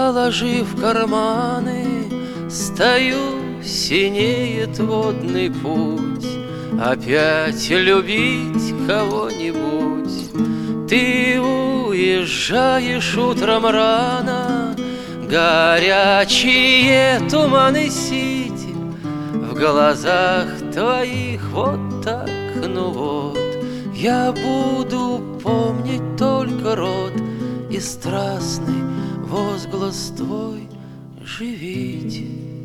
заложив карманы, стою, синеет водный путь. Опять любить кого-нибудь. Ты уезжаешь утром рано, горячие туманы сити в глазах твоих вот так, ну вот. Я буду помнить только рот и страстный возглас твой: живите.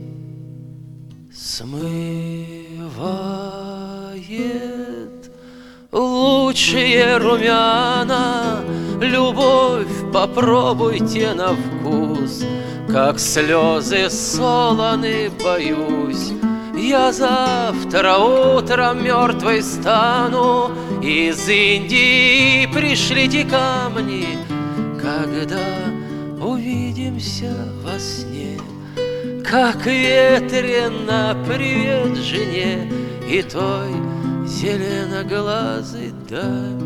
Смывает лучшие румяна любовь, попробуйте на вкус. Как слезы солоны, боюсь, я завтра утром мертвой стану. Из Индии пришлите камни, когда увидимся во сне. Как ветрено привет жене и той зеленоглазой даме.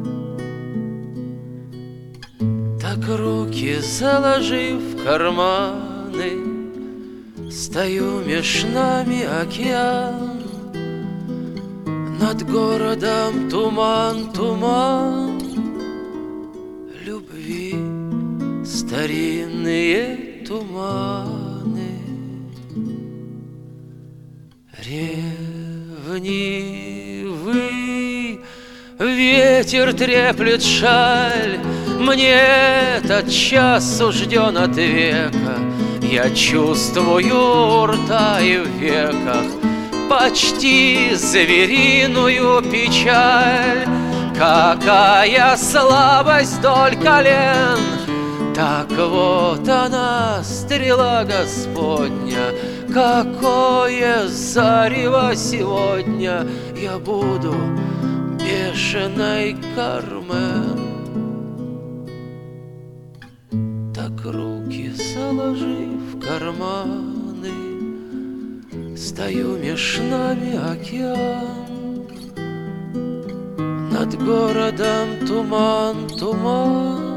Так руки заложив в карманы, стою меж нами океан. Над городом туман, туман любви, старинные туманы. Ревнивый ветер треплет шаль, мне этот час сужден от века. Я чувствую у рта и в веках почти звериную печаль. Какая слабость вдоль колен! Так вот она, стрела Господня. Какое зарево сегодня! Я буду бешеной Кармен. Так руки заложив в карманы, стою меж нами океан. Над городом туман, туман